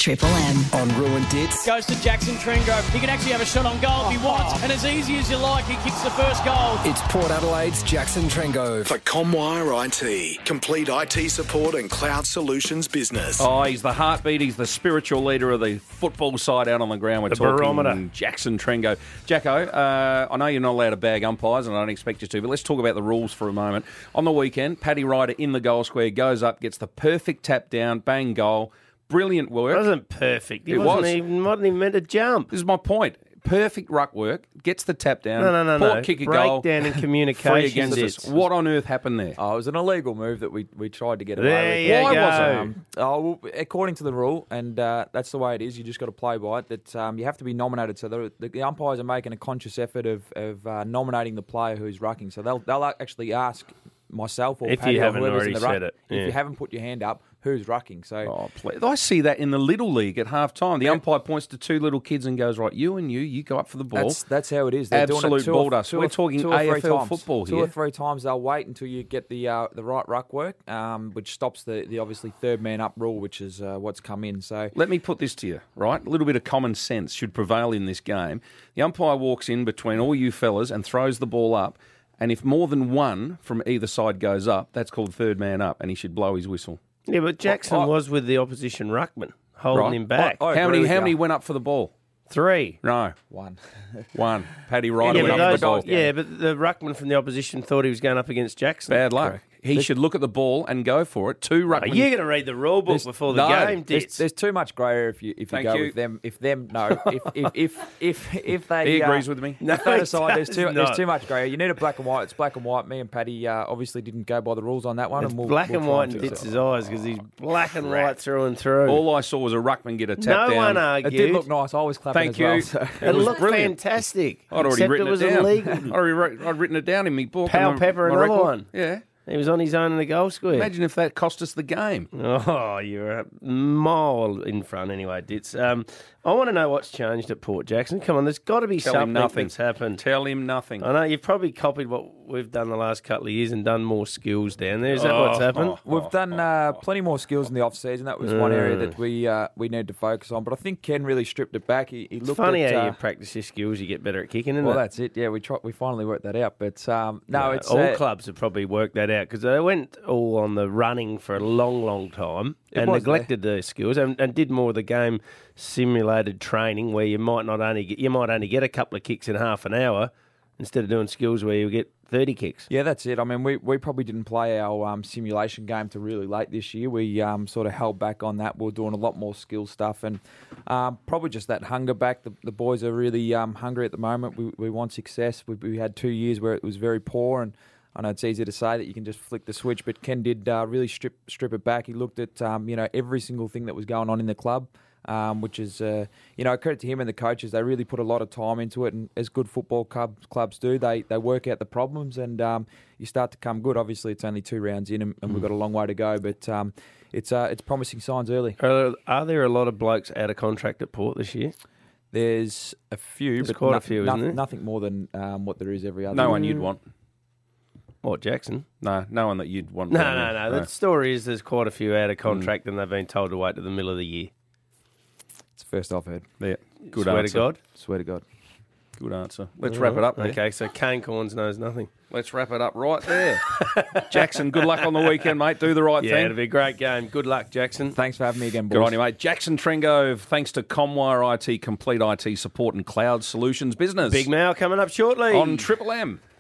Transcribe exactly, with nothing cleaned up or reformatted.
Triple M. On Ruined Dits. Goes to Jackson Trengove. He can actually have a shot on goal if he wants. And as easy as you like, he kicks the first goal. It's Port Adelaide's Jackson Trengove. For Comwire I T. Complete I T support and cloud solutions business. Oh, he's the heartbeat. He's the spiritual leader of the football side out on the ground. We're The talking barometer. Jackson Trengove. Jacko, uh, I know you're not allowed to bag umpires, and I don't expect you to, but let's talk about the rules for a moment. On the weekend, Paddy Ryder in the goal square, goes up, gets the perfect tap down, bang, goal. Brilliant work. It wasn't perfect. He It wasn't was. even, wasn't even meant to jump. This is my point. Perfect ruck work, gets the tap down. No, no, no, Port no. kick a goal. Breakdown in communication. Free against us. Dits. What on earth happened there? Oh, it was an illegal move that we, we tried to get away There with. you Why go. was it? Um, oh, well, according to the rule, and uh, that's the way it is, you just got to play by it, that um, you have to be nominated. So the, the, the umpires are making a conscious effort of, of uh, nominating the player who's rucking. So they'll, they'll actually ask myself or If Paddy you or haven't whoever's already in the ruck, said it, if yeah. you haven't put your hand up, who's rucking. So Oh, please. I see that in the Little League at half time. The umpire points to two little kids and goes, right, you and you, you go up for the ball. That's that's how it is. They're doing Absolute it two ball or, dust. two We're or- talking two or three A F L times. football Two here. or three times they'll wait until you get the uh, the right ruck work, um, which stops the, the obviously third man up rule, which is uh, what's come in. So Let me put this to you, right? A little bit of common sense should prevail in this game. The umpire walks in between all you fellas and throws the ball up, and if more than one from either side goes up, that's called third man up, and he should blow his whistle. Yeah, but Jackson Oh, oh. was with the opposition ruckman, holding Right. him back. I how agree many with How you. many went up for the ball? Three. No, one. one. Paddy Ryder Yeah, went but up those, for the ball. yeah, but the ruckman from the opposition thought he was going up against Jackson. Bad luck. He should look at the ball and go for it. Two Are ruckmen. you going to read the rule book There's- before the no, game, There's, Dits? there's too much grey area if you if you Thank go you. with them. If them no, if if if if, if they He uh, agrees with me. No, if they he decide there's does too not. there's too much grey area. You need a black and white. It's black and white. Me and Paddy uh, obviously didn't go by the rules on that one. It's and we'll, black we'll and try white and in fix it. Dits' eyes because he's black and white through and through. All I saw was a ruckman get a tap no down. one It argued. did look nice. I was clapping Thank as well. you. so- It, It was looked brilliant. fantastic. I'd already except written it was down. illegal. I'd already wrote, I'd written it down in my book. Pal and my- Pepper, my another record. one. Yeah. He was on his own in the goal square. Imagine if that cost us the game. Oh, you're a mile in front anyway, Dits. Um, I want to know what's changed at Port Jackson. Come on, there's got to be Tell him something nothing. that's happened. Tell him nothing. I know you've probably copied what we've done the last couple of years and done more skills down there. Is that what's Oh, happened? oh. We've done uh, plenty more skills in the off season. That was one area that we uh, we need to focus on. But I think Ken really stripped it back. He, he It's looked funny at, how uh, you practice your skills, you get better at kicking, isn't well, it? that's it. Yeah, we try, we finally worked that out. But um, no, it's all uh, clubs have probably worked that out because they went all on the running for a long, long time It and was neglected their skills and, and did more of the game simulated training where you might not only get, you might only get a couple of kicks in half an hour instead of doing skills where you get thirty kicks. Yeah, that's it. I mean, we, we probably didn't play our um, simulation game to really late this year. We um, sort of held back on that. We we're doing a lot more skill stuff and um, probably just that hunger back. The, the boys are really um, hungry at the moment. We, we want success. We, we had two years where it was very poor, and I know it's easy to say that you can just flick the switch, but Ken did uh, really strip strip it back. He looked at um, you know every single thing that was going on in the club. Um, which is, uh, you know, credit to him and the coaches. They really put a lot of time into it, and as good football clubs clubs do, they they work out the problems, and um, you start to come good. Obviously, it's only two rounds in, and, and we've got a long way to go, but um, it's uh, it's promising signs early. Are, are there a lot of blokes out of contract at Port this year? There's a few, There's but quite a no- few, no- isn't there? nothing more than um, what there is every other. No one you'd want. What, Jackson? No, no one that you'd want. No, down no, there. no. The story is there's quite a few out of contract and they've been told to wait to the middle of the year. It's the first I've heard. Yeah. Good Swear answer. to God. Swear to God. Good answer. Let's wrap it up there. Okay, so Kane Corns knows nothing. Let's wrap it up right there. Jackson, good luck on the weekend, mate. Do the right Yeah, thing. it'll be a great game. Good luck, Jackson. Thanks for having me again, boys. Good on you, mate. Jackson Trengove, thanks to Comwire I T, complete I T support and cloud solutions business. Big Mal coming up shortly. on Triple M.